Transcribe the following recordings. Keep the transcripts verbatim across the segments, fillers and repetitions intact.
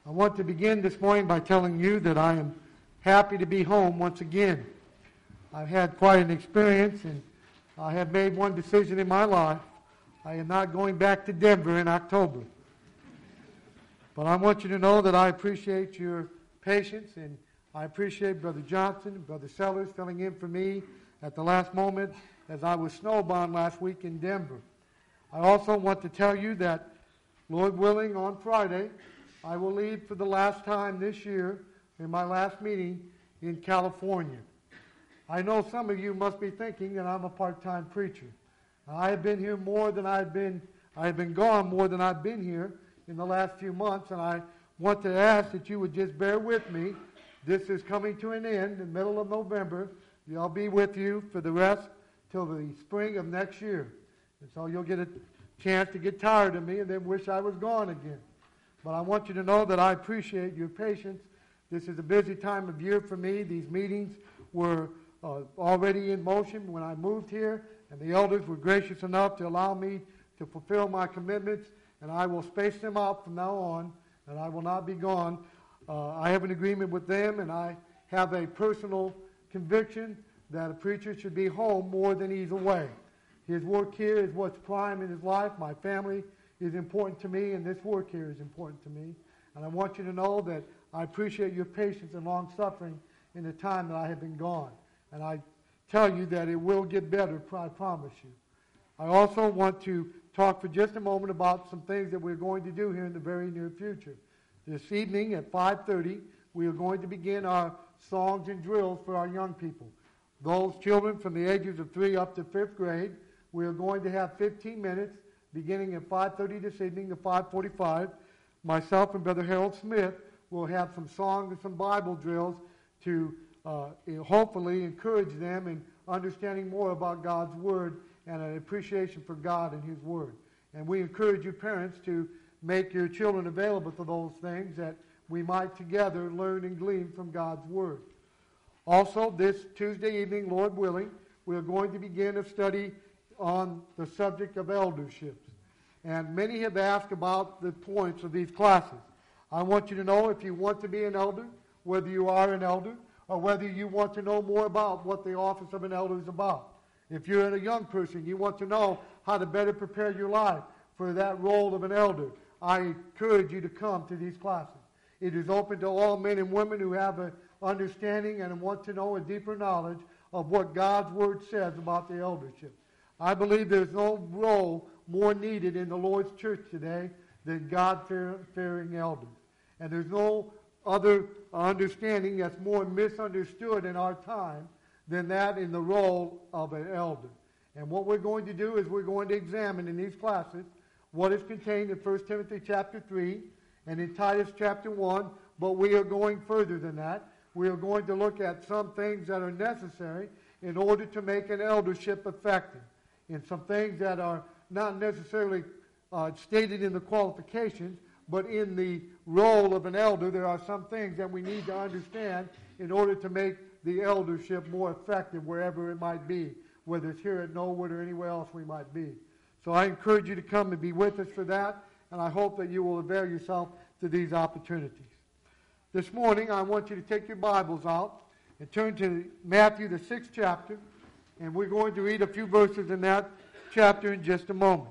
I want to begin this morning by telling you that I am happy to be home once again. I've had quite an experience, and I have made one decision in my life. I am not going back to Denver in October. But I want you to know that I appreciate your patience, and I appreciate Brother Johnson and Brother Sellers filling in for me at the last moment as I was snowbound last week in Denver. I also want to tell you that, Lord willing, on Friday, I will leave for the last time this year in my last meeting in California. I know some of you must be thinking that I'm a part-time preacher. I have been here more than I've been, I have been gone more than I've been here in the last few months, and I want to ask that you would just bear with me. This is coming to an end in the middle of November. I'll be with you for the rest till the spring of next year. And so you'll get a chance to get tired of me and then wish I was gone again. But I want you to know that I appreciate your patience. This is a busy time of year for me. These meetings were uh, already in motion when I moved here, and the elders were gracious enough to allow me to fulfill my commitments, and I will space them out from now on, and I will not be gone. Uh, I have an agreement with them, and I have a personal conviction that a preacher should be home more than he's away. His work here is what's prime in his life. My family is important to me, and this work here is important to me. And I want you to know that I appreciate your patience and long-suffering in the time that I have been gone. And I tell you that it will get better, I promise you. I also want to talk for just a moment about some things that we're going to do here in the very near future. This evening at five thirty, we are going to begin our songs and drills for our young people. Those children from the ages of three up to fifth grade, we are going to have fifteen minutes beginning at five thirty this evening to five forty-five. Myself and Brother Harold Smith will have some songs and some Bible drills to uh, hopefully encourage them in understanding more about God's Word and an appreciation for God and His Word. And we encourage you parents to make your children available for those things that we might together learn and glean from God's Word. Also, this Tuesday evening, Lord willing, we are going to begin a study on the subject of elderships. And many have asked about the points of these classes. I want you to know if you want to be an elder, whether you are an elder, or whether you want to know more about what the office of an elder is about. If you're a young person, you want to know how to better prepare your life for that role of an elder, I encourage you to come to these classes. It is open to all men and women who have an understanding and want to know a deeper knowledge of what God's Word says about the eldership. I believe there's no role more needed in the Lord's church today than God-fearing elders. And there's no other understanding that's more misunderstood in our time than that in the role of an elder. And what we're going to do is we're going to examine in these classes what is contained in First Timothy chapter three and in Titus chapter one, but we are going further than that. We are going to look at some things that are necessary in order to make an eldership effective, and some things that are not necessarily uh, stated in the qualifications, but in the role of an elder, there are some things that we need to understand in order to make the eldership more effective wherever it might be, whether it's here at Knollwood or anywhere else we might be. So I encourage you to come and be with us for that, and I hope that you will avail yourself to these opportunities. This morning, I want you to take your Bibles out and turn to Matthew, the sixth chapter, and we're going to read a few verses in that chapter in just a moment.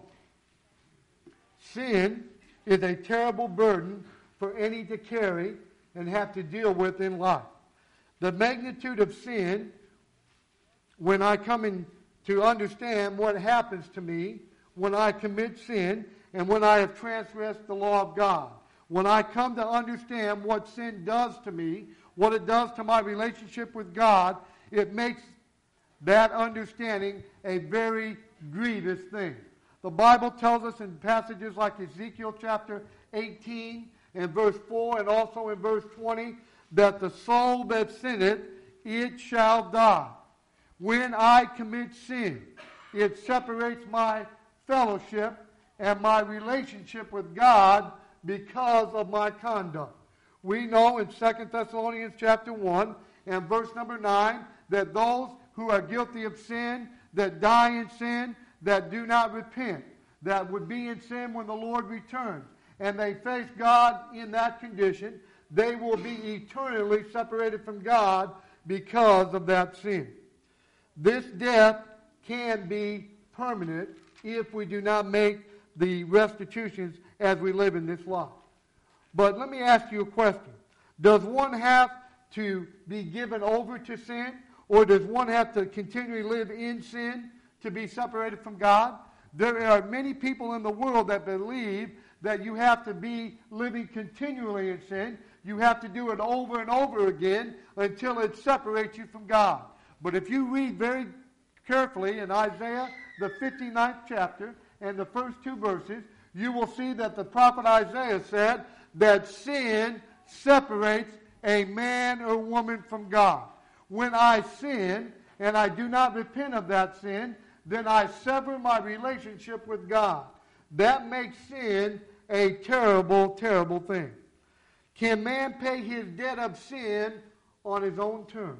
Sin is a terrible burden for any to carry and have to deal with in life. The magnitude of sin, when I come in to understand what happens to me when I commit sin and when I have transgressed the law of God, when I come to understand what sin does to me, what it does to my relationship with God, it makes that understanding a very grievous thing. The Bible tells us in passages like Ezekiel chapter eighteen and verse four and also in verse twenty that the soul that sinneth, it shall die. When I commit sin, it separates my fellowship and my relationship with God because of my conduct. We know in Second Thessalonians chapter one and verse number nine that those who are guilty of sin, that die in sin, that do not repent, that would be in sin when the Lord returns, and they face God in that condition, they will be eternally separated from God because of that sin. This death can be permanent if we do not make the restitutions as we live in this life. But let me ask you a question. Does one have to be given over to sin, or does one have to continually live in sin to be separated from God? There are many people in the world that believe that you have to be living continually in sin. You have to do it over and over again until it separates you from God. But if you read very carefully in Isaiah, the fifty-ninth chapter, and the first two verses, you will see that the prophet Isaiah said that sin separates a man or woman from God. When I sin and I do not repent of that sin, then I sever my relationship with God. That makes sin a terrible, terrible thing. Can man pay his debt of sin on his own terms?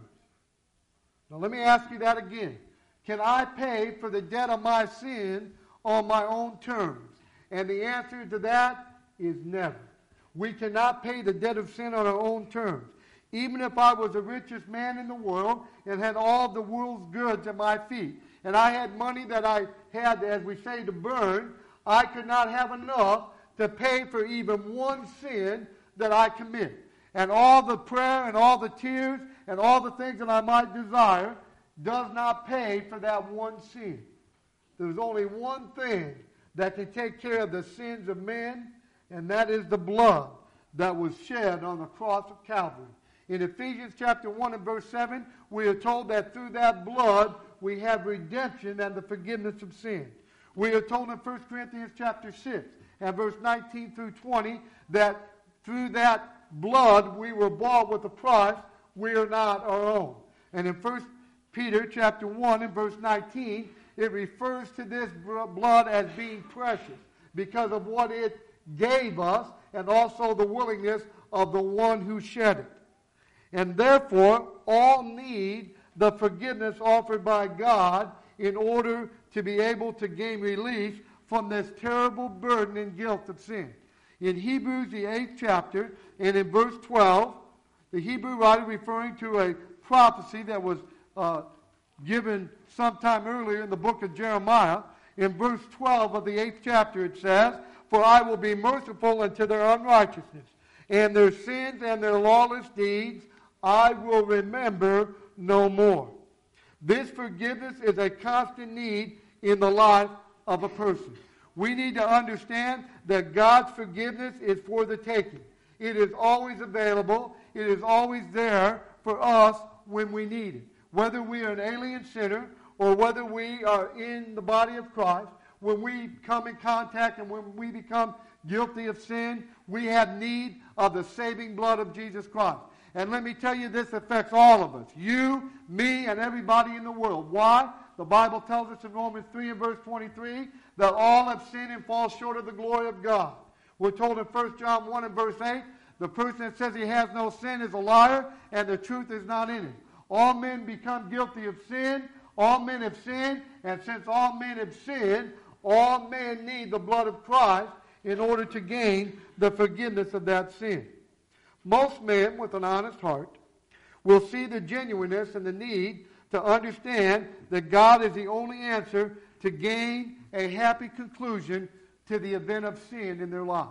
Now let me ask you that again. Can I pay for the debt of my sin on my own terms? And the answer to that is never. We cannot pay the debt of sin on our own terms. Even if I was the richest man in the world and had all the world's goods at my feet, and I had money that I had, as we say, to burn, I could not have enough to pay for even one sin that I commit. And all the prayer and all the tears and all the things that I might desire does not pay for that one sin. There's only one thing that can take care of the sins of men, and that is the blood that was shed on the cross of Calvary. In Ephesians chapter one and verse seven, we are told that through that blood we have redemption and the forgiveness of sin. We are told in First Corinthians chapter six and verse nineteen through twenty that through that blood we were bought with a price. We are not our own. And in First Peter chapter one and verse nineteen, it refers to this blood as being precious because of what it gave us and also the willingness of the one who shed it. And therefore, all need the forgiveness offered by God in order to be able to gain release from this terrible burden and guilt of sin. In Hebrews, the eighth chapter, and in verse twelve, the Hebrew writer, referring to a prophecy that was uh, given sometime earlier in the book of Jeremiah, in verse twelve of the eighth chapter it says, "For I will be merciful unto their unrighteousness, and their sins and their lawless deeds I will remember no more." This forgiveness is a constant need in the life of a person. We need to understand that God's forgiveness is for the taking. It is always available. It is always there for us when we need it. Whether we are an alien sinner or whether we are in the body of Christ, when we come in contact and when we become guilty of sin, we have need of the saving blood of Jesus Christ. And let me tell you, this affects all of us. You, me, and everybody in the world. Why? The Bible tells us in Romans three and verse twenty-three that all have sinned and fall short of the glory of God. We're told in First John one and verse eight, the person that says he has no sin is a liar, and the truth is not in him. All men become guilty of sin. All men have sinned, and since all men have sinned, all men need the blood of Christ in order to gain the forgiveness of that sin. Most men with an honest heart will see the genuineness and the need to understand that God is the only answer to gain a happy conclusion to the event of sin in their life.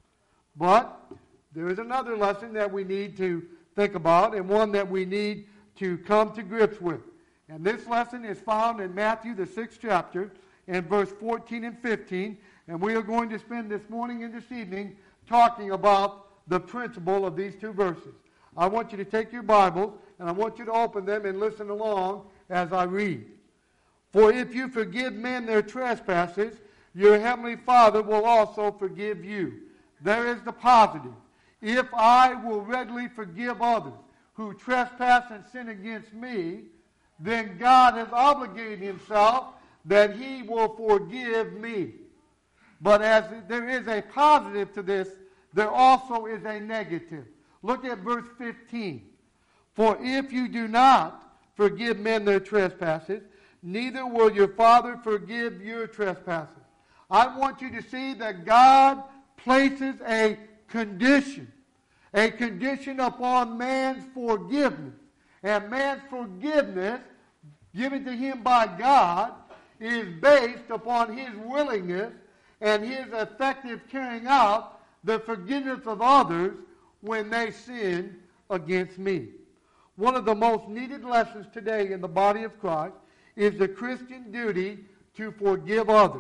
But there is another lesson that we need to think about, and one that we need to come to grips with. And this lesson is found in Matthew, the sixth chapter, and verse fourteen and fifteen. And we are going to spend this morning and this evening talking about the principle of these two verses. I want you to take your Bibles, and I want you to open them and listen along as I read. "For if you forgive men their trespasses, your heavenly Father will also forgive you." There is the positive. If I will readily forgive others who trespass and sin against me, then God has obligated himself that he will forgive me. But as there is a positive to this, there also is a negative. Look at verse fifteen. "For if you do not forgive men their trespasses, neither will your Father forgive your trespasses." I want you to see that God places a condition, a condition upon man's forgiveness. And man's forgiveness, given to him by God, is based upon his willingness and his effective carrying out the forgiveness of others when they sin against me. One of the most needed lessons today in the body of Christ is the Christian duty to forgive others.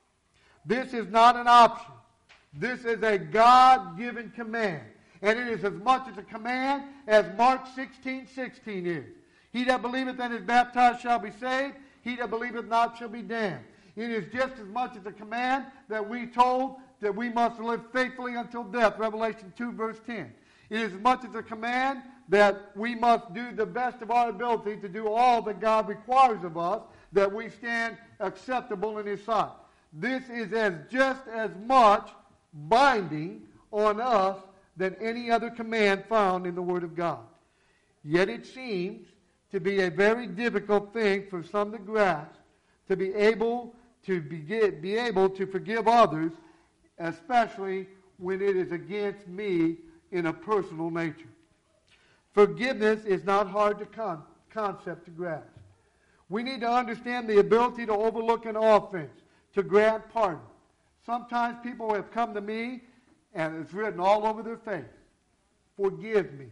This is not an option. This is a God-given command. And it is as much as a command as Mark sixteen sixteen is. He that believeth and is baptized shall be saved. He that believeth not shall be damned. It is just as much as a command that we told that we must live faithfully until death, Revelation two, verse ten. It is as much as a command that we must do the best of our ability to do all that God requires of us, that we stand acceptable in His sight. This is as just as much binding on us than any other command found in the Word of God. Yet it seems to be a very difficult thing for some to grasp, to be able to be, be able to forgive others, especially when it is against me in a personal nature. Forgiveness is not hard to con- concept to grasp. We need to understand the ability to overlook an offense, to grant pardon. Sometimes people have come to me and it's written all over their face. Forgive me.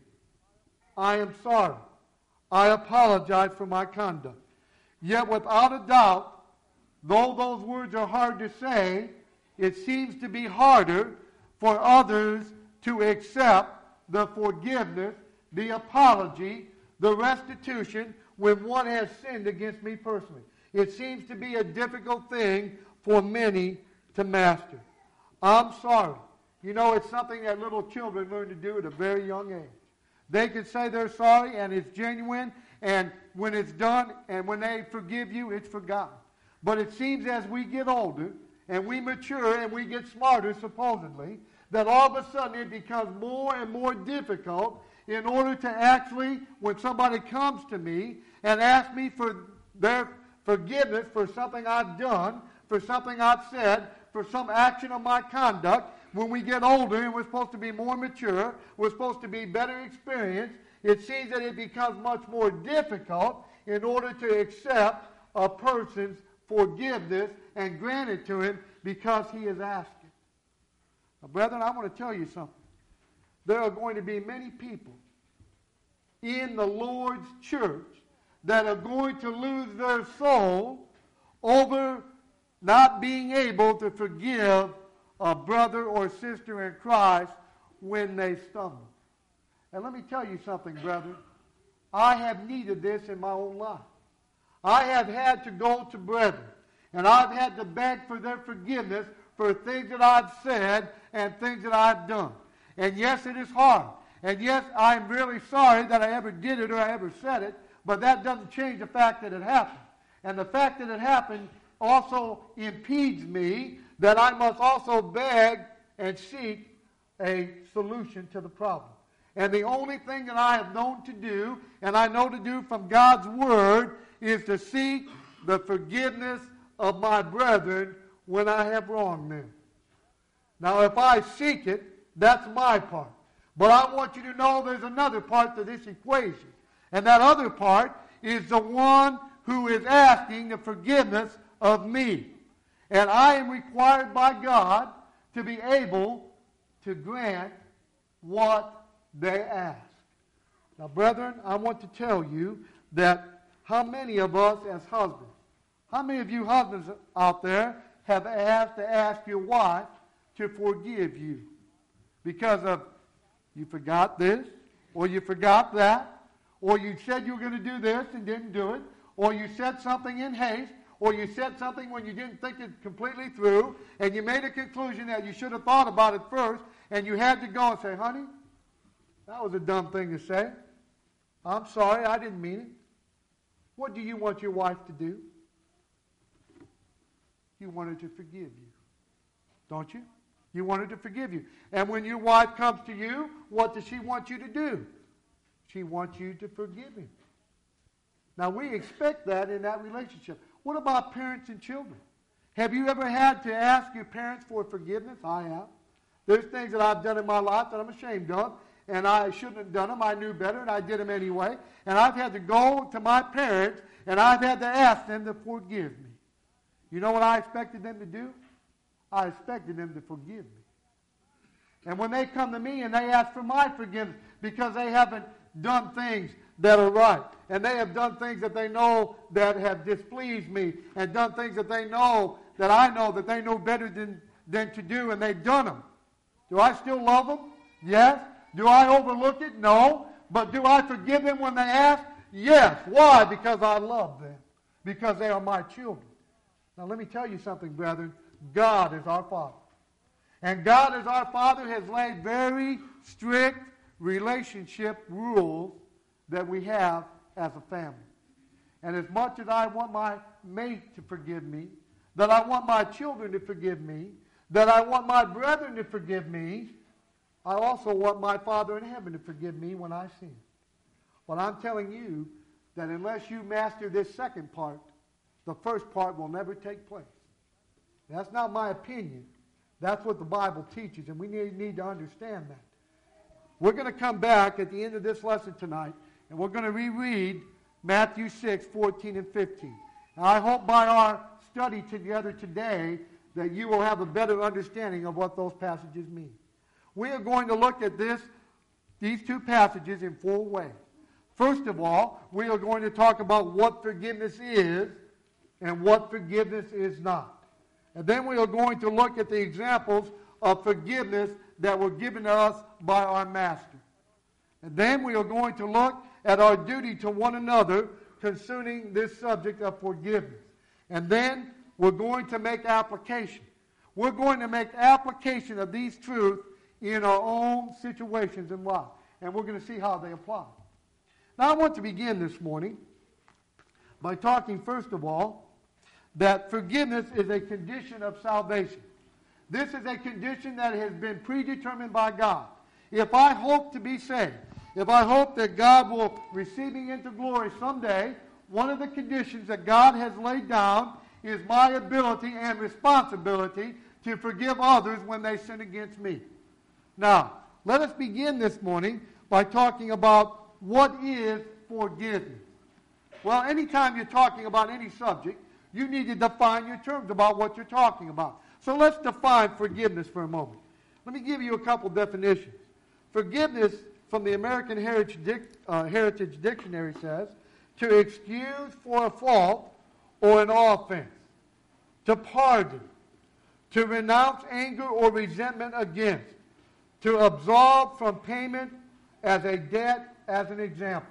I am sorry. I apologize for my conduct. Yet without a doubt, though those words are hard to say, it seems to be harder for others to accept the forgiveness, the apology, the restitution when one has sinned against me personally. It seems to be a difficult thing for many to master. I'm sorry. You know, it's something that little children learn to do at a very young age. They can say they're sorry, and it's genuine, and when it's done, and when they forgive you, it's forgotten. But it seems as we get older, and we mature, and we get smarter, supposedly, that all of a sudden it becomes more and more difficult in order to actually, when somebody comes to me and asks me for their forgiveness for something I've done, for something I've said, for some action of my conduct, when we get older and we're supposed to be more mature, we're supposed to be better experienced, it seems that it becomes much more difficult in order to accept a person's forgiveness and grant it to him because he is asking. Now, brethren, I want to tell you something. There are going to be many people in the Lord's church that are going to lose their soul over not being able to forgive a brother or sister in Christ when they stumble. And let me tell you something, brethren. I have needed this in my own life. I have had to go to brethren, and I've had to beg for their forgiveness for things that I've said and things that I've done. And yes, it is hard. And yes, I'm really sorry that I ever did it or I ever said it, but that doesn't change the fact that it happened. And the fact that it happened also impedes me that I must also beg and seek a solution to the problem. And the only thing that I have known to do, and I know to do from God's Word, is to seek the forgiveness of my brethren when I have wronged them. Now, if I seek it, that's my part. But I want you to know there's another part to this equation. And that other part is the one who is asking the forgiveness of me. And I am required by God to be able to grant what they ask. Now, brethren, I want to tell you that how many of us as husbands, how many of you husbands out there have asked to ask your wife to forgive you because of you forgot this, or you forgot that, or you said you were going to do this and didn't do it, or you said something in haste, or you said something when you didn't think it completely through, and you made a conclusion that you should have thought about it first, and you had to go and say, honey, that was a dumb thing to say. I'm sorry, I didn't mean it. What do you want your wife to do? You want her to forgive you, don't you? You want her to forgive you. And when your wife comes to you, what does she want you to do? She wants you to forgive him. Now, we expect that in that relationship. What about parents and children? Have you ever had to ask your parents for forgiveness? I have. There's things that I've done in my life that I'm ashamed of, and I shouldn't have done them. I knew better, and I did them anyway. And I've had to go to my parents, and I've had to ask them to forgive me. You know what I expected them to do? I expected them to forgive me. And when they come to me and they ask for my forgiveness because they haven't done things that are right, and they have done things that they know that have displeased me, and done things that they know that I know that they know better than, than to do, and they've done them. Do I still love them? Yes. Do I overlook it? No. But do I forgive them when they ask? Yes. Why? Because I love them. Because they are my children. Now let me tell you something, brethren. God is our Father. And God as our Father has laid very strict relationship rules that we have as a family. And as much as I want my mate to forgive me, that I want my children to forgive me, that I want my brethren to forgive me, I also want my Father in heaven to forgive me when I sin. But I'm telling you that unless you master this second part, the first part will never take place. That's not my opinion. That's what the Bible teaches, and we need, need to understand that. We're going to come back at the end of this lesson tonight, and we're going to reread Matthew six, fourteen and fifteen. And I hope by our study together today that you will have a better understanding of what those passages mean. We are going to look at this, these two passages in four ways. First of all, we are going to talk about what forgiveness is and what forgiveness is not. And then we are going to look at the examples of forgiveness that were given to us by our Master. And then we are going to look at our duty to one another concerning this subject of forgiveness. And then we're going to make application. We're going to make application of these truths in our own situations in life. And we're going to see how they apply. Now I want to begin this morning by talking first of all that forgiveness is a condition of salvation. This is a condition that has been predetermined by God. If I hope to be saved, if I hope that God will receive me into glory someday, one of the conditions that God has laid down is my ability and responsibility to forgive others when they sin against me. Now, let us begin this morning by talking about what is forgiveness. Well, anytime you're talking about any subject, you need to define your terms about what you're talking about. So let's define forgiveness for a moment. Let me give you a couple definitions. Forgiveness from the American Heritage, Dic- uh, Heritage Dictionary says, to excuse for a fault or an offense, to pardon, to renounce anger or resentment against, to absolve from payment as a debt, as an example.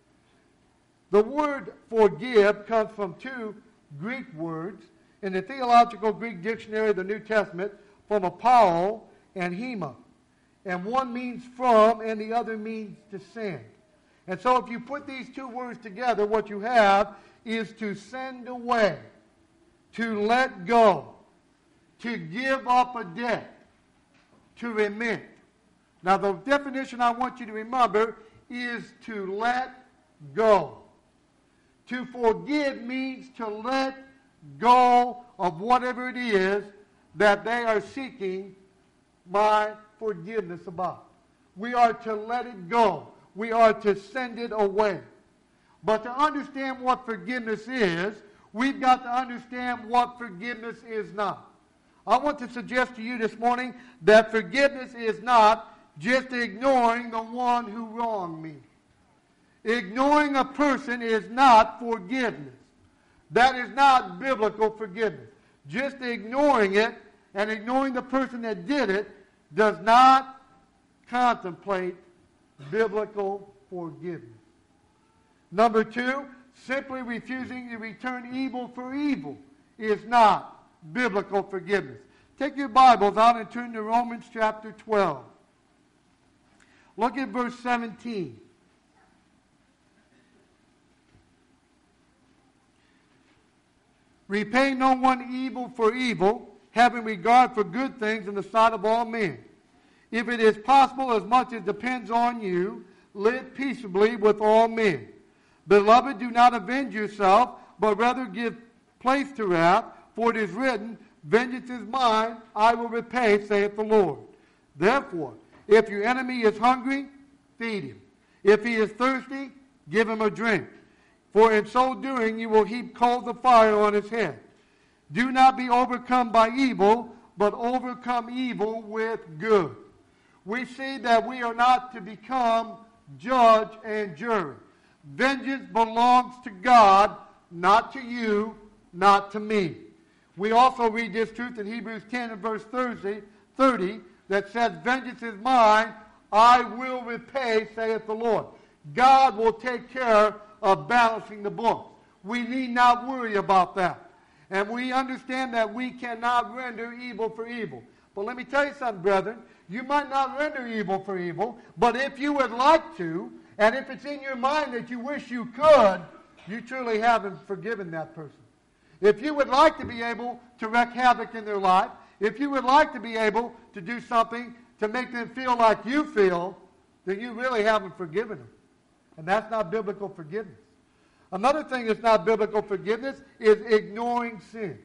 The word forgive comes from two Greek words in the Theological Greek Dictionary of the New Testament, from apao and hema. And one means from and the other means to send. And so if you put these two words together, what you have is to send away, to let go, to give up a debt, to remit. Now the definition I want you to remember is to let go. To forgive means to let go of whatever it is that they are seeking my forgiveness about. We are to let it go. We are to send it away. But to understand what forgiveness is, we've got to understand what forgiveness is not. I want to suggest to you this morning that forgiveness is not just ignoring the one who wronged me. Ignoring a person is not forgiveness. That is not biblical forgiveness. Just ignoring it and ignoring the person that did it does not contemplate biblical forgiveness. Number two, simply refusing to return evil for evil is not biblical forgiveness. Take your Bibles out and turn to Romans chapter twelve. Look at verse seventeen. Repay no one evil for evil, having regard for good things in the sight of all men. If it is possible, as much as depends on you, live peaceably with all men. Beloved, do not avenge yourself, but rather give place to wrath, for it is written, vengeance is mine, I will repay, saith the Lord. Therefore, if your enemy is hungry, feed him. If he is thirsty, give him a drink. For in so doing you will heap coals of fire on his head. Do not be overcome by evil, but overcome evil with good. We see that we are not to become judge and jury. Vengeance belongs to God, not to you, not to me. We also read this truth in Hebrews ten and verse thirty that says, vengeance is mine, I will repay, saith the Lord. God will take care of balancing the books. We need not worry about that. And we understand that we cannot render evil for evil. But let me tell you something, brethren. You might not render evil for evil, but if you would like to, and if it's in your mind that you wish you could, you truly haven't forgiven that person. If you would like to be able to wreak havoc in their life, if you would like to be able to do something to make them feel like you feel, then you really haven't forgiven them. And that's not biblical forgiveness. Another thing that's not biblical forgiveness is ignoring sin.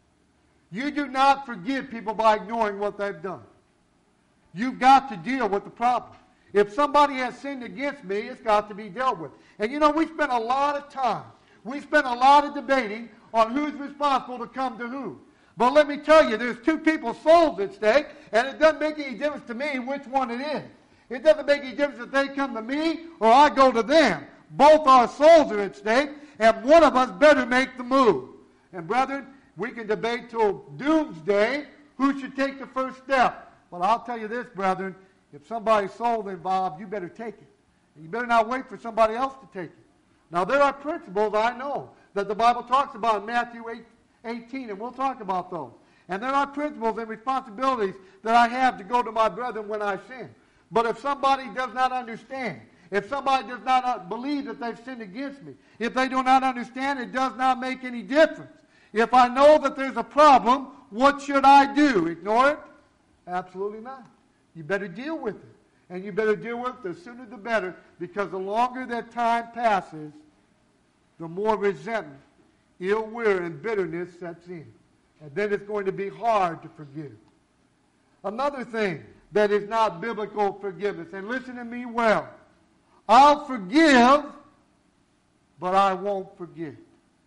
You do not forgive people by ignoring what they've done. You've got to deal with the problem. If somebody has sinned against me, it's got to be dealt with. And you know, we spend a lot of time, we spend a lot of debating on who's responsible to come to who. But let me tell you, there's two people's souls at stake, and it doesn't make any difference to me which one it is. It doesn't make any difference if they come to me or I go to them. Both our souls are at stake, and one of us better make the move. And brethren, we can debate till doomsday who should take the first step. But I'll tell you this, brethren, if somebody's soul involved, you better take it. And you better not wait for somebody else to take it. Now, there are principles I know that the Bible talks about in Matthew eighteen, and we'll talk about those. And there are principles and responsibilities that I have to go to my brethren when I sin. But if somebody does not understand, if somebody does not believe that they've sinned against me, if they do not understand, it does not make any difference. If I know that there's a problem, what should I do? Ignore it? Absolutely not. You better deal with it. And you better deal with it the sooner the better, because the longer that time passes, the more resentment, ill will, and bitterness sets in. And then it's going to be hard to forgive. Another thing that is not biblical forgiveness, and listen to me well, I'll forgive, but I won't forget.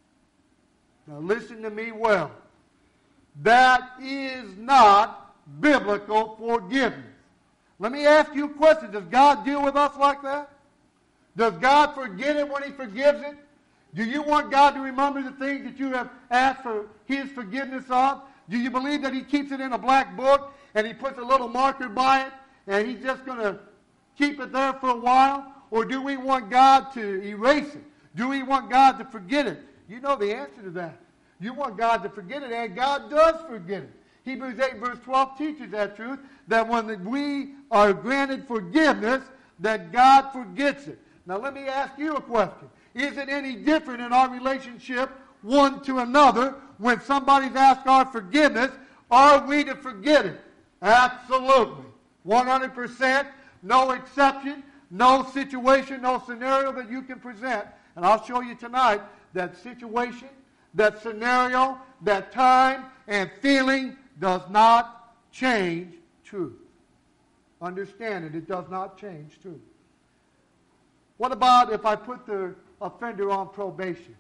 Now listen to me well. That is not biblical forgiveness. Let me ask you a question. Does God deal with us like that? Does God forget it when he forgives it? Do you want God to remember the things that you have asked for his forgiveness of? Do you believe that he keeps it in a black book and he puts a little marker by it and he's just going to keep it there for a while? Or do we want God to erase it? Do we want God to forget it? You know the answer to that. You want God to forget it, and God does forget it. Hebrews eight verse twelve teaches that truth, that when we are granted forgiveness, that God forgets it. Now let me ask you a question. Is it any different in our relationship one to another when somebody's asked our forgiveness? Are we to forget it? Absolutely. one hundred percent. No exception. No situation, no scenario that you can present. And I'll show you tonight that situation, that scenario, that time, and feeling does not change truth. Understand it. It does not change truth. What about if I put the offender on probation?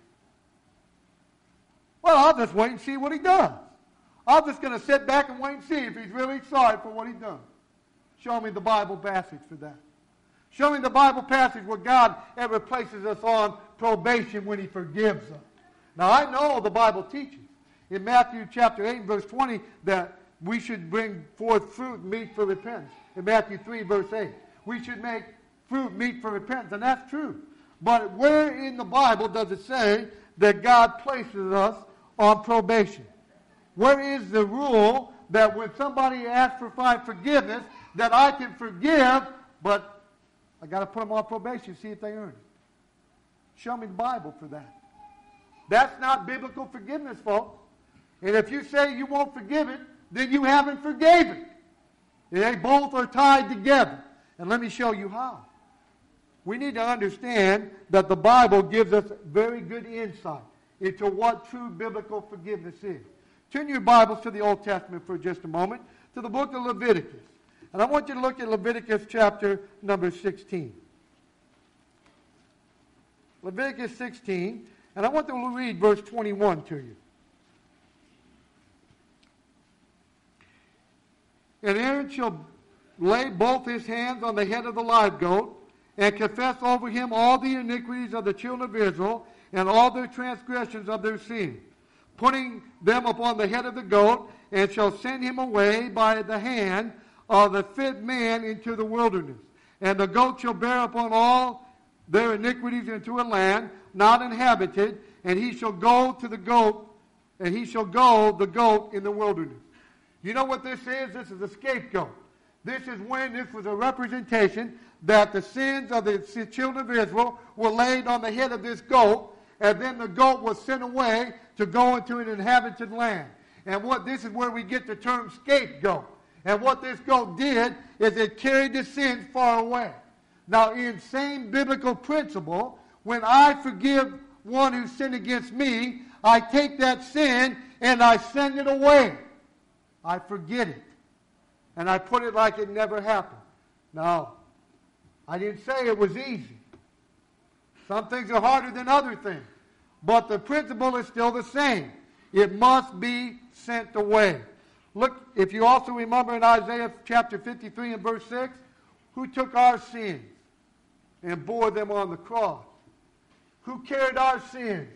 Well, I'll just wait and see what he does. I'm just going to sit back and wait and see if he's really sorry for what he's done. Show me the Bible passage for that. Show me the Bible passage where God ever places us on probation when he forgives us. Now, I know the Bible teaches in Matthew chapter eight, verse twenty, that we should bring forth fruit meet for repentance. In Matthew three, verse eight, we should make fruit meet for repentance, and that's true. But where in the Bible does it say that God places us on probation? Where is the rule that when somebody asks for my forgiveness, that I can forgive, but I got to put them on probation, see if they earn it? Show me the Bible for that. That's not biblical forgiveness, folks. And if you say you won't forgive it, then you haven't forgave it. They both are tied together. And let me show you how. We need to understand that the Bible gives us very good insight into what true biblical forgiveness is. Turn your Bibles to the Old Testament for just a moment, to the book of Leviticus. And I want you to look at Leviticus chapter number sixteen. Leviticus sixteen, and I want to read verse twenty-one to you. And Aaron shall lay both his hands on the head of the live goat, and confess over him all the iniquities of the children of Israel, and all their transgressions of their sin, putting them upon the head of the goat, and shall send him away by the hand of the fit man into the wilderness. And the goat shall bear upon all their iniquities into a land not inhabited, and he shall go to the goat, and he shall go the goat in the wilderness. You know what this is? This is a scapegoat. This is when this was a representation that the sins of the children of Israel were laid on the head of this goat, and then the goat was sent away to go into an inhabited land. And what this is where we get the term scapegoat. And what this goat did is it carried the sins far away. Now, in same biblical principle, when I forgive one who sinned against me, I take that sin and I send it away. I forget it. And I put it like it never happened. Now, I didn't say it was easy. Some things are harder than other things. But the principle is still the same. It must be sent away. Look, if you also remember in Isaiah chapter fifty-three and verse six, who took our sins and bore them on the cross? Who carried our sins?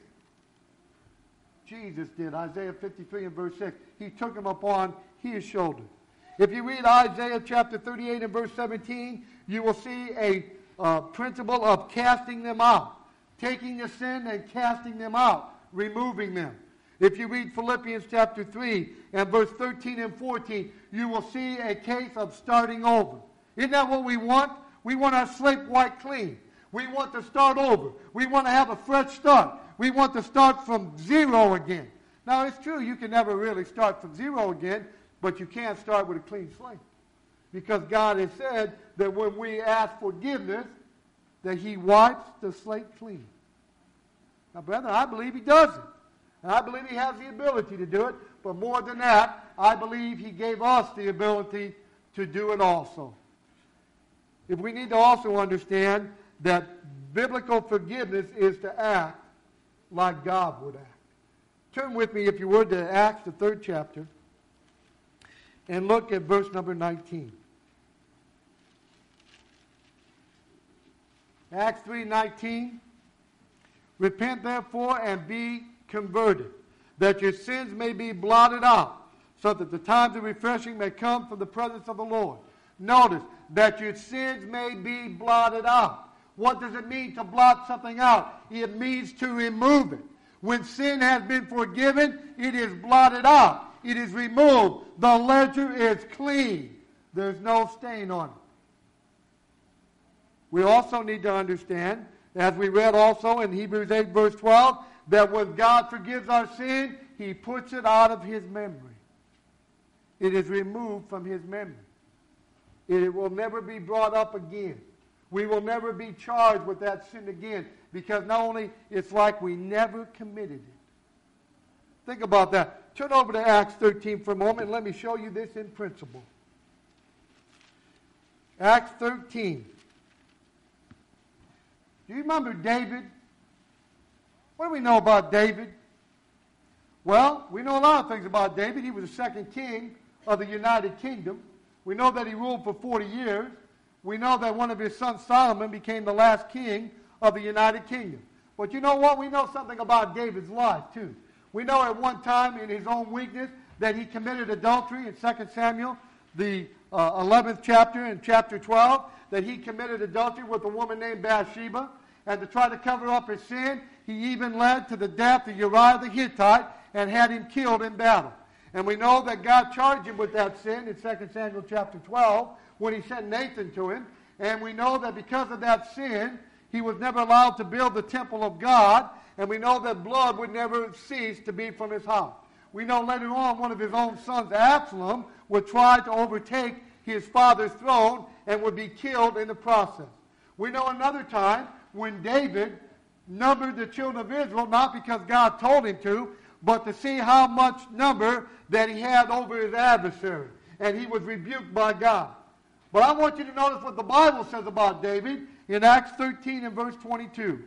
Jesus did. Isaiah fifty-three and verse six. He took them upon his shoulders. If you read Isaiah chapter thirty-eight and verse seventeen, you will see a uh, principle of casting them out. Taking the sin and casting them out. Removing them. If you read Philippians chapter three and verse thirteen and fourteen, you will see a case of starting over. Isn't that what we want? We want our slate wiped clean. We want to start over. We want to have a fresh start. We want to start from zero again. Now, it's true, you can never really start from zero again, but you can start with a clean slate. Because God has said that when we ask forgiveness, that he wipes the slate clean. Now, brethren, I believe he does it. And I believe he has the ability to do it. But more than that, I believe he gave us the ability to do it also. If we need to also understand that biblical forgiveness is to act like God would act. Turn with me, if you would, to Acts, the third chapter, and look at verse number nineteen. Acts three nineteen. Repent therefore and be converted, that your sins may be blotted out, so that the times of refreshing may come from the presence of the Lord. Notice, that your sins may be blotted out. What does it mean to blot something out? It means to remove it. When sin has been forgiven, it is blotted out. It is removed. The ledger is clean. There's no stain on it. We also need to understand, as we read also in Hebrews eight verse twelve, that when God forgives our sin, he puts it out of his memory. It is removed from his memory. It will never be brought up again. We will never be charged with that sin again, because not only it's like we never committed it. Think about that. Turn over to Acts thirteen for a moment and let me show you this in principle. Acts thirteen. Do you remember David? What do we know about David? Well, we know a lot of things about David. He was the second king of the United Kingdom. We know that he ruled for forty years. We know that one of his sons, Solomon, became the last king of the United Kingdom. But you know what? We know something about David's life, too. We know at one time, in his own weakness, that he committed adultery in Second Samuel, the uh, eleventh chapter, and chapter twelve, that he committed adultery with a woman named Bathsheba. And to try to cover up his sin, he even led to the death of Uriah the Hittite and had him killed in battle. And we know that God charged him with that sin in Second Samuel chapter twelve when he sent Nathan to him. And we know that because of that sin, he was never allowed to build the temple of God. And we know that blood would never cease to be from his house. We know later on one of his own sons, Absalom, would try to overtake his father's throne and would be killed in the process. We know another time when David numbered the children of Israel, not because God told him to, but to see how much number that he had over his adversary. And he was rebuked by God. But I want you to notice what the Bible says about David in Acts thirteen and verse twenty-two.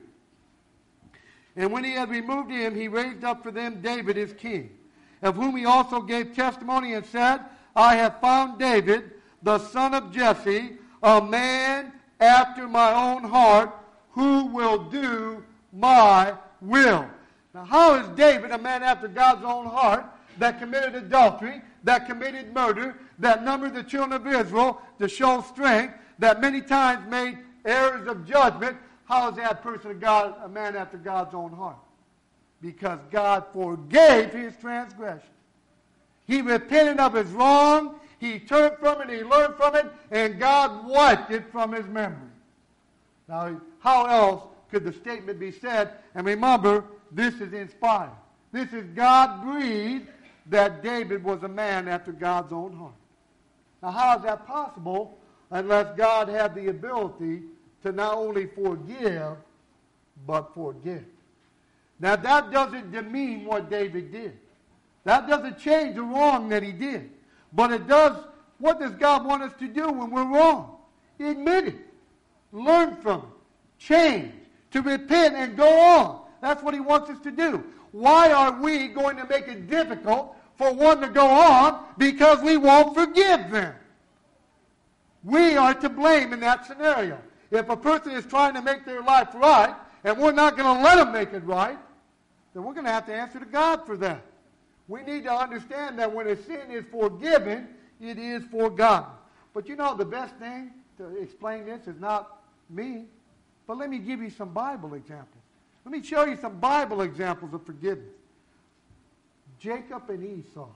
And when he had removed him, he raised up for them David his king, of whom he also gave testimony and said, I have found David, the son of Jesse, a man after my own heart, who will do my will. Now, how is David a man after God's own heart that committed adultery, that committed murder, that numbered the children of Israel to show strength, that many times made errors of judgment? How is that person a, God, a man after God's own heart? Because God forgave his transgression. He repented of his wrong, he turned from it, he learned from it, and God wiped it from his memory. Now, how else could the statement be said? And remember, this is inspired. This is God-breathed, that David was a man after God's own heart. Now, how is that possible unless God had the ability to not only forgive, but forget? Now, that doesn't demean what David did. That doesn't change the wrong that he did. But it does, what does God want us to do when we're wrong? Admit it. Learn from it. Change. To repent and go on. That's what he wants us to do. Why are we going to make it difficult for one to go on? Because we won't forgive them. We are to blame in that scenario. If a person is trying to make their life right, and we're not going to let them make it right, then we're going to have to answer to God for that. We need to understand that when a sin is forgiven, it is forgotten. But you know, the best thing to explain this is not me, but let me give you some Bible examples. Let me show you some Bible examples of forgiveness. Jacob and Esau.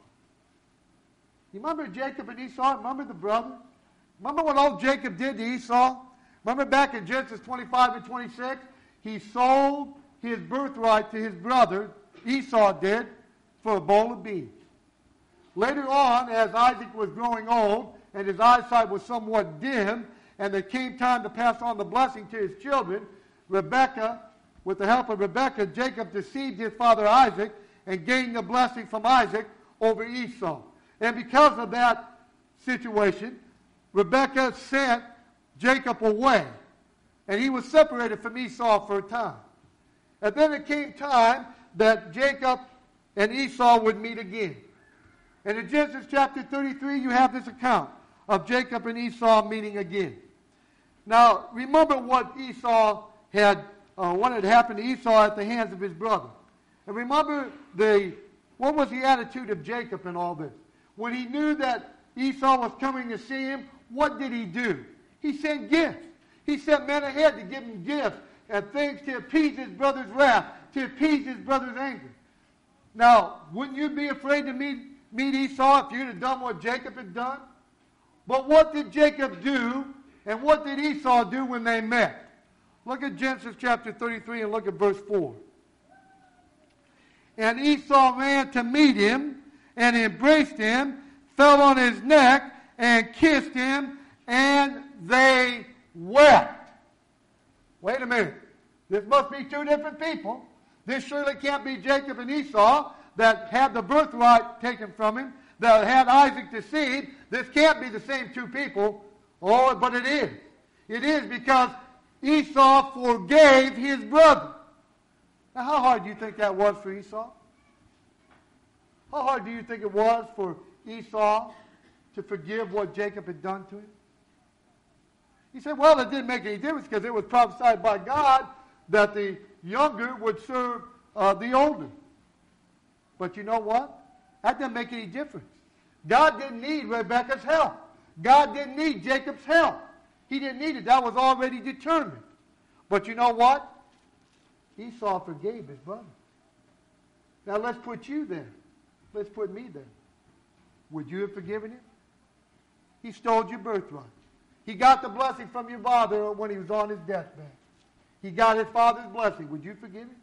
You remember Jacob and Esau? Remember the brother? Remember what old Jacob did to Esau? Remember back in Genesis twenty-five and twenty-six? He sold his birthright to his brother, Esau did, for a bowl of beans. Later on, as Isaac was growing old and his eyesight was somewhat dim, and there came time to pass on the blessing to his children, Rebekah, with the help of Rebekah, Jacob deceived his father Isaac and gained the blessing from Isaac over Esau. And because of that situation, Rebekah sent Jacob away, and he was separated from Esau for a time. And then it came time that Jacob and Esau would meet again. And in Genesis chapter thirty-three, you have this account of Jacob and Esau meeting again. Now, remember what Esau had, uh, what had happened to Esau at the hands of his brother. And remember the, what was the attitude of Jacob in all this? When he knew that Esau was coming to see him, what did he do? He sent gifts. He sent men ahead to give him gifts and things to appease his brother's wrath, to appease his brother's anger. Now, wouldn't you be afraid to meet, meet Esau if you'd have done what Jacob had done? But what did Jacob do, and what did Esau do when they met? Look at Genesis chapter thirty-three and look at verse four. And Esau ran to meet him, and embraced him, fell on his neck, and kissed him, and they wept. Wait a minute. This must be two different people. This surely can't be Jacob and Esau that had the birthright taken from him, that had Isaac deceived. This can't be the same two people. Oh, but it is. It is because Esau forgave his brother. Now, how hard do you think that was for Esau? How hard do you think it was for Esau to forgive what Jacob had done to him? He said, well, it didn't make any difference because it was prophesied by God that the younger would serve uh, the older. But you know what? That didn't make any difference. God didn't need Rebekah's help. God didn't need Jacob's help. He didn't need it. That was already determined. But you know what? Esau forgave his brother. Now let's put you there. Let's put me there. Would you have forgiven him? He stole your birthright. He got the blessing from your father when he was on his deathbed. He got his father's blessing. Would you forgive him?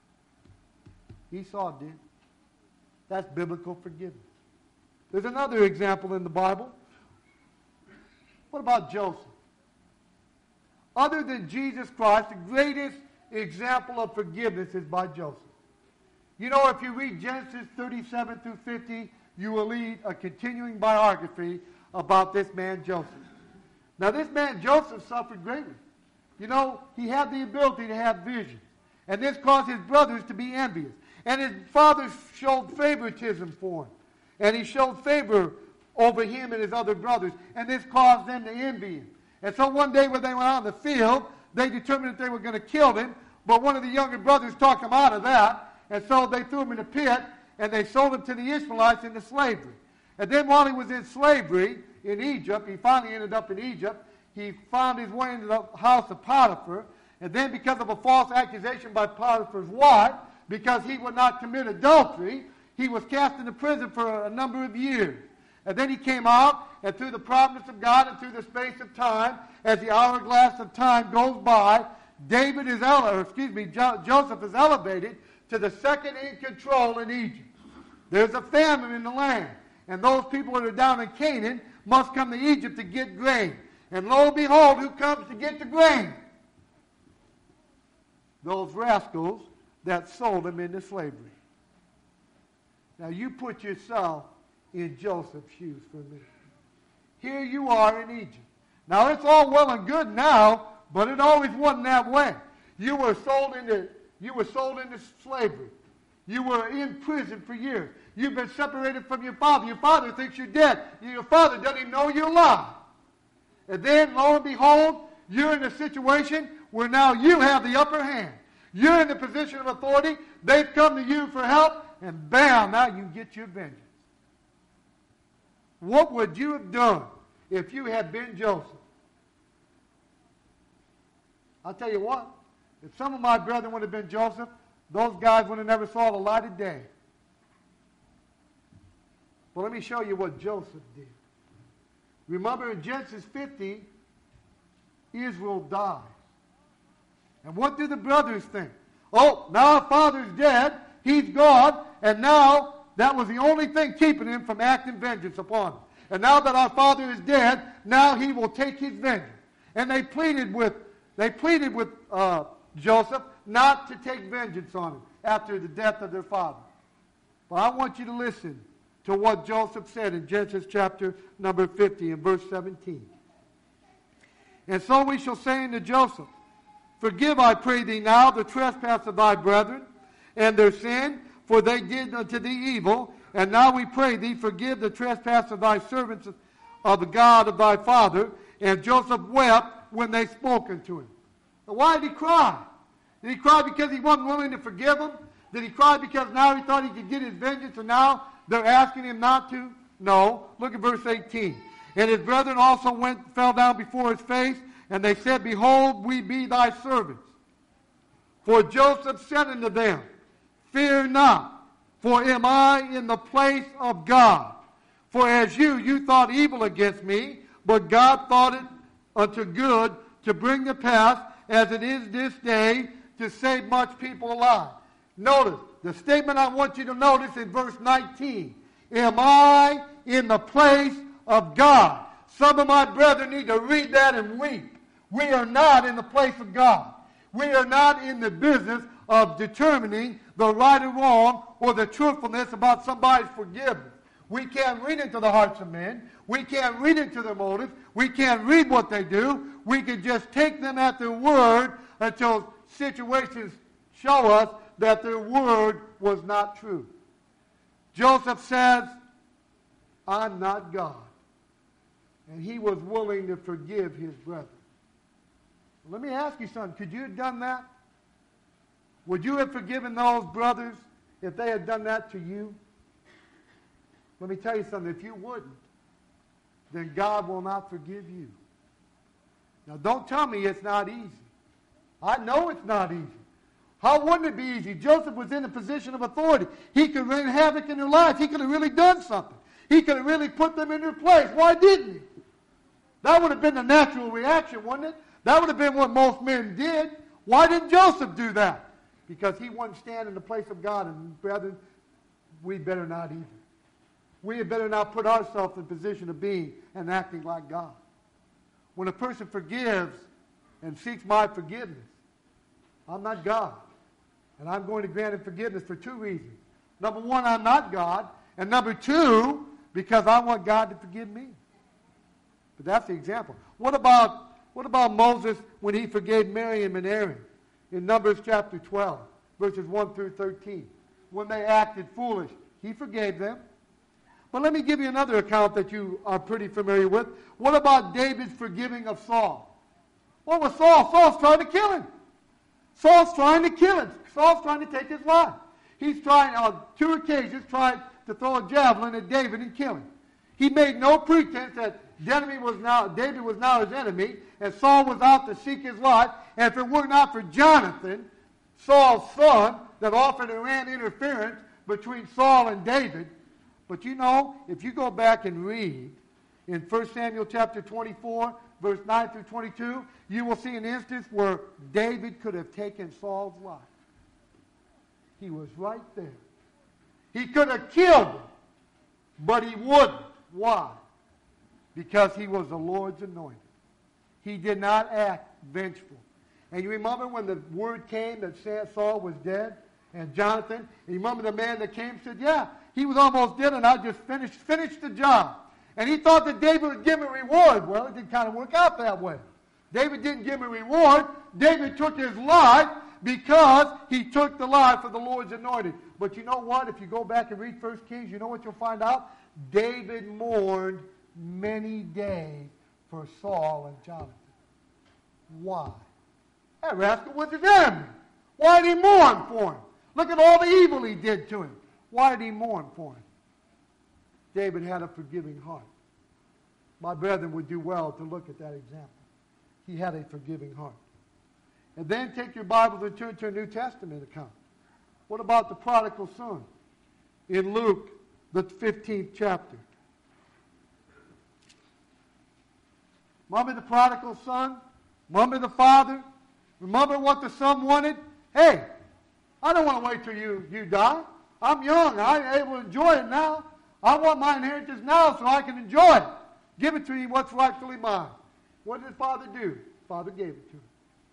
Esau did. That's biblical forgiveness. There's another example in the Bible. What about Joseph? Other than Jesus Christ, the greatest example of forgiveness is by Joseph. You know, if you read Genesis thirty-seven through fifty, you will read a continuing biography about this man Joseph. Now this man Joseph suffered greatly. You know, he had the ability to have vision. And this caused his brothers to be envious. And his father showed favoritism for him. And he showed favor over him and his other brothers. And this caused them to envy him. And so one day when they went out in the field, they determined that they were going to kill him. But one of the younger brothers talked him out of that. And so they threw him in a pit. And they sold him to the Ishmaelites into slavery. And then while he was in slavery in Egypt, he finally ended up in Egypt. He found his way into the house of Potiphar. And then because of a false accusation by Potiphar's wife, because he would not commit adultery, he was cast into prison for a number of years. And then he came out, and through the providence of God and through the space of time, as the hourglass of time goes by, David is ele- or excuse me, jo- Joseph is elevated to the second in control in Egypt. There's a famine in the land, and those people that are down in Canaan must come to Egypt to get grain. And lo and behold, who comes to get the grain? Those rascals that sold him into slavery. Now you put yourself in Joseph's shoes for a minute. Here you are in Egypt. Now it's all well and good now, but it always wasn't that way. You were sold into you were sold into slavery. You were in prison for years. You've been separated from your father. Your father thinks you're dead. Your father doesn't even know you're alive. And then, lo and behold, you're in a situation where now you have the upper hand. You're in the position of authority. They've come to you for help, and bam, now you get your vengeance. What would you have done if you had been Joseph? I'll tell you what, if some of my brethren would have been Joseph, those guys would have never saw the light of day. Well, let me show you what Joseph did. Remember in Genesis fifty, Israel dies. And what do the brothers think? Oh, now our father's dead, he's gone, and now that was the only thing keeping him from acting vengeance upon him. And now that our father is dead, now he will take his vengeance. And they pleaded with, they pleaded with uh, Joseph not to take vengeance on him after the death of their father. But I want you to listen to what Joseph said in Genesis chapter number fifty and verse seventeen. And so we shall say unto Joseph, forgive, I pray thee now, the trespass of thy brethren and their sin, for they did unto thee evil. And now we pray thee, forgive the trespass of thy servants of the God of thy father. And Joseph wept when they spoke unto him. Now why did he cry? Did he cry because he wasn't willing to forgive them? Did he cry because now he thought he could get his vengeance and now they're asking him not to? No. Look at verse eighteen. And his brethren also went, fell down before his face, and they said, behold, we be thy servants. For Joseph said unto them, fear not, for am I in the place of God? For as you, you thought evil against me, but God thought it unto good to bring to pass, as it is this day, to save much people alive. Notice, the statement I want you to notice in verse nineteen. Am I in the place of God? Some of my brethren need to read that and weep. We are not in the place of God. We are not in the business of determining the right or wrong or the truthfulness about somebody's forgiveness. We can't read into the hearts of men. We can't read into their motives. We can't read what they do. We can just take them at their word until situations show us that their word was not true. Joseph says, I'm not God. And he was willing to forgive his brethren. Let me ask you something. Could you have done that? Would you have forgiven those brothers if they had done that to you? Let me tell you something. If you wouldn't, then God will not forgive you. Now, don't tell me it's not easy. I know it's not easy. How wouldn't it be easy? Joseph was in a position of authority. He could wreak havoc in their lives. He could have really done something. He could have really put them in their place. Why didn't he? That would have been the natural reaction, wouldn't it? That would have been what most men did. Why didn't Joseph do that? Because he wouldn't stand in the place of God. And brethren, we better not either. We had better not put ourselves in position of being and acting like God. When a person forgives and seeks my forgiveness, I'm not God. And I'm going to grant him forgiveness for two reasons. Number one, I'm not God. And number two, because I want God to forgive me. But that's the example. What about, what about Moses when he forgave Miriam and Aaron in Numbers chapter twelve, verses one through thirteen? When they acted foolish, he forgave them. But let me give you another account that you are pretty familiar with. What about David's forgiving of Saul? What was Saul? Saul's trying to kill him. Saul's trying to kill him. Saul's trying to take his life. He's trying, on two occasions, tried to throw a javelin at David and kill him. He made no pretense that the enemy was now, David was now his enemy, and Saul was out to seek his life. And if it were not for Jonathan, Saul's son, that often ran interference between Saul and David. But you know, if you go back and read in First Samuel chapter twenty-four, verse nine through twenty-two, you will see an instance where David could have taken Saul's life. He was right there. He could have killed him, but he wouldn't. Why? Because he was the Lord's anointed. He did not act vengeful. And you remember when the word came that Saul was dead? And Jonathan, and you remember the man that came and said, yeah, he was almost dead and I just finished, finished the job. And he thought that David would give him a reward. Well, it didn't kind of work out that way. David didn't give him a reward. David took his life because he took the life of the Lord's anointed. But you know what? If you go back and read First Kings, you know what you'll find out? David mourned many days for Saul and Jonathan. Why? That rascal was his enemy. Why did he mourn for him? Look at all the evil he did to him. Why did he mourn for him? David had a forgiving heart. My brethren would do well to look at that example. He had a forgiving heart. And then take your Bibles and turn to a New Testament account. What about the prodigal son? In Luke, the fifteenth chapter. Remember the prodigal son? Remember the father? Remember what the son wanted? Hey, I don't want to wait till you, you die. I'm young. I'm able to enjoy it now. I want my inheritance now so I can enjoy it. Give it to you what's rightfully mine. What did his father do? Father gave it to him.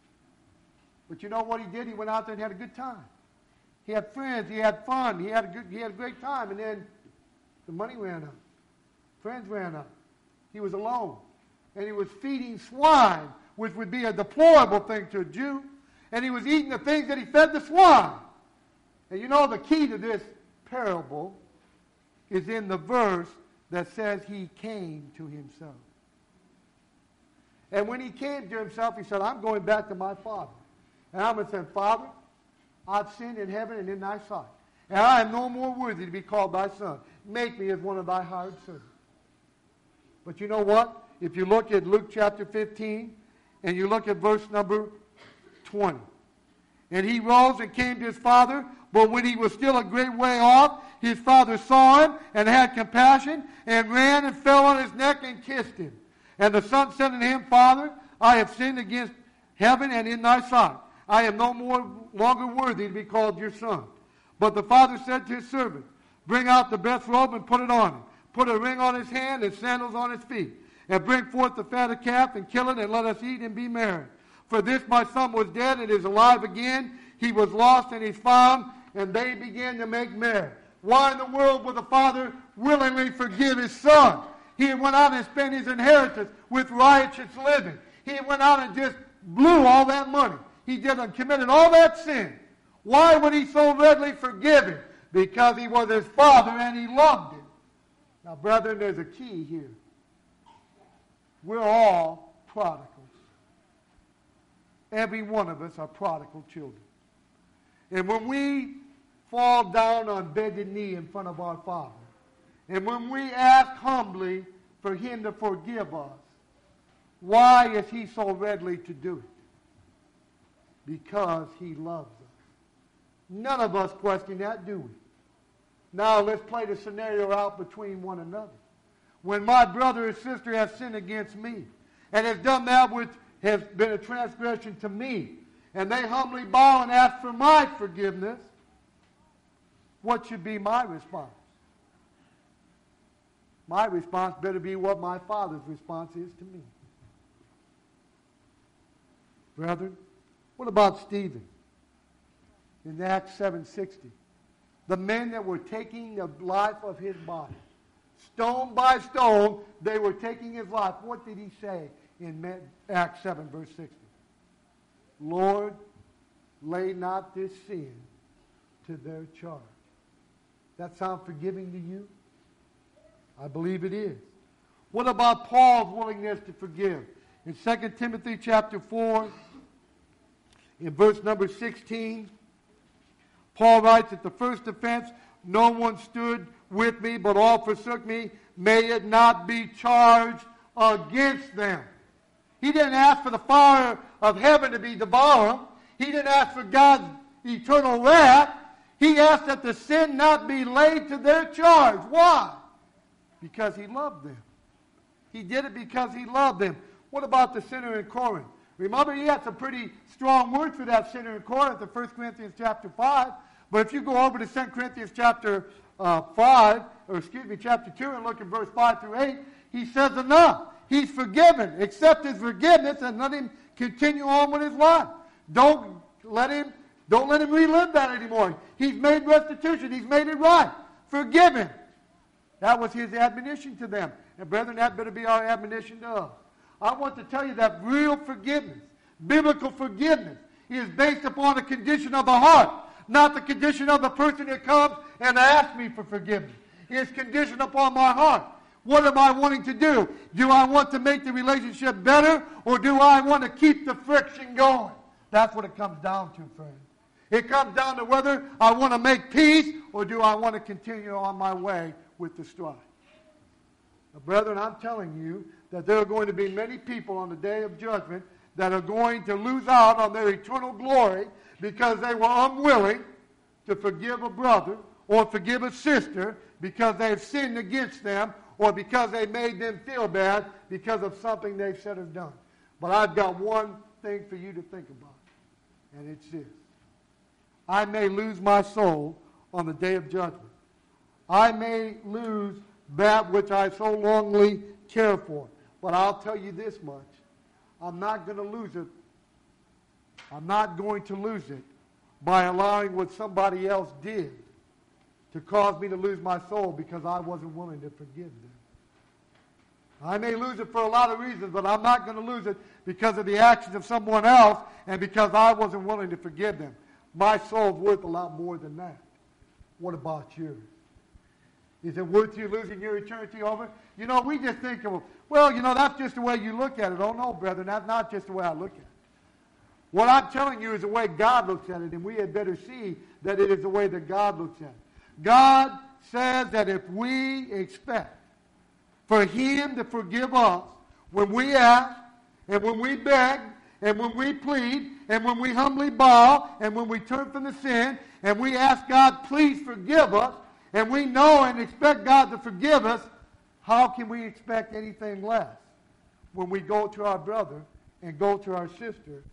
But you know what he did? He went out there and had a good time. He had friends. He had fun. He had a good, he had a great time. And then the money ran up. Friends ran up. He was alone. And he was feeding swine, which would be a deplorable thing to a Jew. And he was eating the things that he fed the swine. And you know the key to this parable is in the verse that says he came to himself. And when he came to himself, he said, I'm going back to my father. And I'm going to say, Father, I've sinned in heaven and in thy sight. And I am no more worthy to be called thy son. Make me as one of thy hired servants. But you know what? If you look at Luke chapter fifteen, and you look at verse number twenty. And he rose and came to his father, but when he was still a great way off, his father saw him and had compassion, and ran and fell on his neck and kissed him. And the son said unto him, Father, I have sinned against heaven and in thy sight. I am no more longer worthy to be called your son. But the father said to his servant, Bring out the best robe and put it on him. Put a ring on his hand and sandals on his feet. And bring forth the fatted calf and kill it, and let us eat and be merry. For this my son was dead and is alive again. He was lost and he's found. And they began to make merry. Why in the world would the father willingly forgive his son? He went out and spent his inheritance with riotous living. He went out and just blew all that money. He did and committed all that sin. Why would he so readily forgive him? Because he was his father and he loved him. Now, brethren, there's a key here. We're all prodigals. Every one of us are prodigal children. And when we fall down on bended knee in front of our Father, and when we ask humbly for him to forgive us, why is he so readily to do it? Because he loves us. None of us question that, do we? Now let's play the scenario out between one another. When my brother or sister has sinned against me and has done that which has been a transgression to me, and they humbly bow and ask for my forgiveness, what should be my response? My response better be what my Father's response is to me. Brethren, what about Stephen in Acts seven sixty? The men that were taking the life of his body. stone by stone, they were taking his life. What did he say in Acts seven, verse sixty? Lord, lay not this sin to their charge. That sound forgiving to you? I believe it is. What about Paul's willingness to forgive? In Second Timothy chapter four, in verse number sixteen, Paul writes, at the first offense, no one stood with me, but all forsook me. May it not be charged against them. He didn't ask for the fire of heaven to be devoured. He didn't ask for God's eternal wrath. He asked that the sin not be laid to their charge. Why? Because he loved them. He did it because he loved them. What about the sinner in Corinth? Remember, he had some pretty strong words for that sinner in Corinth in First Corinthians chapter five. But if you go over to Second Corinthians chapter uh, five, or excuse me, chapter two, and look at verse five through eight, he says enough. He's forgiven. Accept his forgiveness and let him continue on with his life. Don't let him, don't let him relive that anymore. He's made restitution. He's made it right. Forgive him. That was his admonition to them. And brethren, that better be our admonition to us. I want to tell you that real forgiveness, biblical forgiveness, is based upon the condition of the heart, not the condition of the person that comes and asks me for forgiveness. It's conditioned upon my heart. What am I wanting to do? Do I want to make the relationship better, or do I want to keep the friction going? That's what it comes down to, friend. It comes down to whether I want to make peace, or do I want to continue on my way with the strife. Now, brethren, I'm telling you that there are going to be many people on the day of judgment that are going to lose out on their eternal glory because they were unwilling to forgive a brother or forgive a sister because they've sinned against them, or because they made them feel bad because of something they've said or done. But I've got one thing for you to think about, and it's this. I may lose my soul on the day of judgment. I may lose that which I so longly care for. But I'll tell you this much. I'm not going to lose it. I'm not going to lose it by allowing what somebody else did to cause me to lose my soul because I wasn't willing to forgive them. I may lose it for a lot of reasons, but I'm not going to lose it because of the actions of someone else and because I wasn't willing to forgive them. My soul's worth a lot more than that. What about yours? Is it worth you losing your eternity over? You know, we just think of, well, you know, that's just the way you look at it. Oh, no, brethren, that's not just the way I look at it. What I'm telling you is the way God looks at it, and we had better see that it is the way that God looks at it. God says that if we expect for him to forgive us when we ask, and when we beg, and when we plead, and when we humbly bow, and when we turn from the sin, and we ask God, please forgive us, and we know and expect God to forgive us, how can we expect anything less when we go to our brother and go to our sister